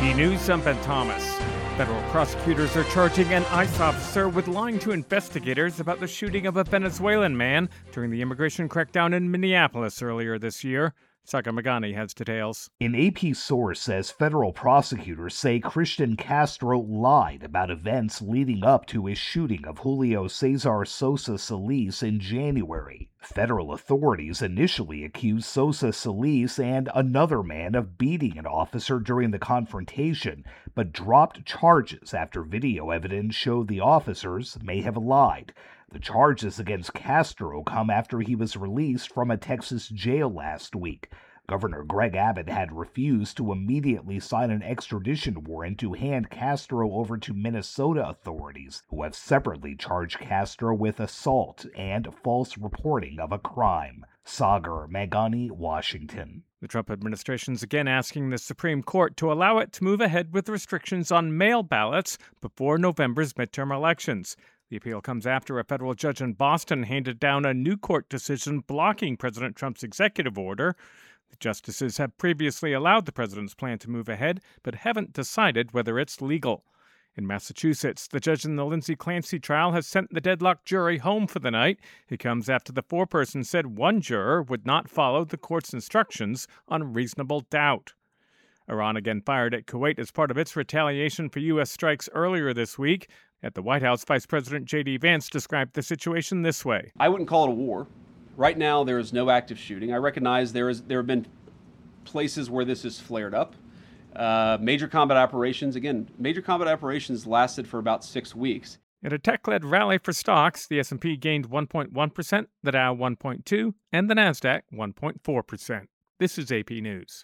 AP News, I'm Ben Thomas. Federal prosecutors are charging an ICE officer with lying to investigators about the shooting of a Venezuelan man during the immigration crackdown in Minneapolis earlier this year. Sagar Meghani has details. An AP source says federal prosecutors say Christian Castro lied about events leading up to his shooting of Julio Cesar Sosa Solis in January. Federal authorities initially accused Sosa Solis and another man of beating an officer during the confrontation, but dropped charges after video evidence showed the officers may have lied. The charges against Castro come after he was released from a Texas jail last week. Governor Greg Abbott had refused to immediately sign an extradition warrant to hand Castro over to Minnesota authorities, who have separately charged Castro with assault and false reporting of a crime. Sagar Meghani, Washington. The Trump administration's again asking the Supreme Court to allow it to move ahead with restrictions on mail ballots before November's midterm elections. The appeal comes after a federal judge in Boston handed down a new court decision blocking President Trump's executive order. The justices have previously allowed the president's plan to move ahead, but haven't decided whether it's legal. In Massachusetts, the judge in the Lindsay Clancy trial has sent the deadlocked jury home for the night. It comes after the foreperson said one juror would not follow the court's instructions on reasonable doubt. Iran again fired at Kuwait as part of its retaliation for U.S. strikes earlier this week. At the White House, Vice President J.D. Vance described the situation this way. I wouldn't call it a war. Right now, there is no active shooting. I recognize there have been places where this has flared up. Major combat operations lasted for about 6 weeks. In a tech-led rally for stocks, the S&P gained 1.1%, the Dow 1.2%, and the Nasdaq 1.4%. This is AP News.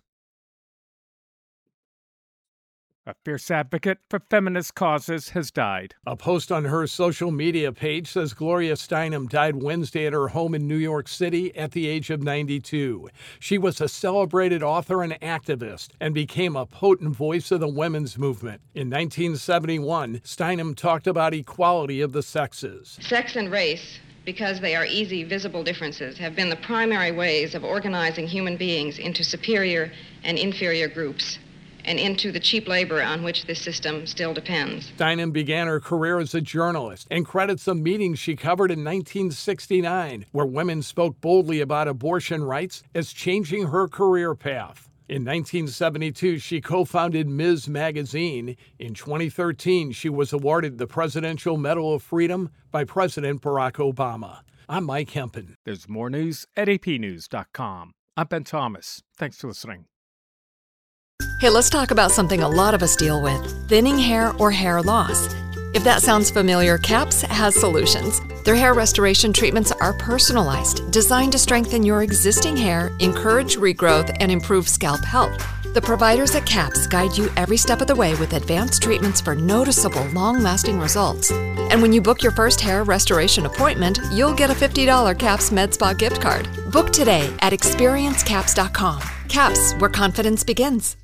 A fierce advocate for feminist causes has died. A post on her social media page says Gloria Steinem died Wednesday at her home in New York City at the age of 92. She was a celebrated author and activist and became a potent voice of the women's movement. In 1971, Steinem talked about equality of the sexes. Sex and race, because they are easy, visible differences, have been the primary ways of organizing human beings into superior and inferior groups, and into the cheap labor on which this system still depends. Steinem began her career as a journalist and credits a meeting she covered in 1969, where women spoke boldly about abortion rights, as changing her career path. In 1972, she co-founded Ms. Magazine. In 2013, she was awarded the Presidential Medal of Freedom by President Barack Obama. I'm Mike Hempen. There's more news at apnews.com. I'm Ben Thomas. Thanks for listening. Hey, let's talk about something a lot of us deal with, thinning hair or hair loss. If that sounds familiar, CAPS has solutions. Their hair restoration treatments are personalized, designed to strengthen your existing hair, encourage regrowth, and improve scalp health. The providers at CAPS guide you every step of the way with advanced treatments for noticeable, long-lasting results. And when you book your first hair restoration appointment, you'll get a $50 CAPS MedSpa gift card. Book today at experiencecaps.com. CAPS, where confidence begins.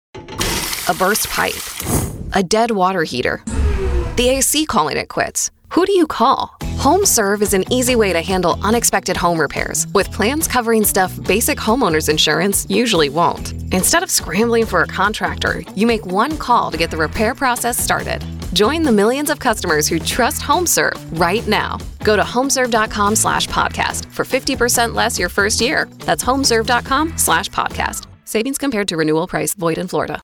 A burst pipe, a dead water heater, the AC calling it quits. Who do you call? HomeServe is an easy way to handle unexpected home repairs with plans covering stuff basic homeowners insurance usually won't. Instead of scrambling for a contractor, you make one call to get the repair process started. Join the millions of customers who trust HomeServe right now. Go to homeserve.com/podcast for 50% less your first year. That's homeserve.com/podcast. Savings compared to renewal price void in Florida.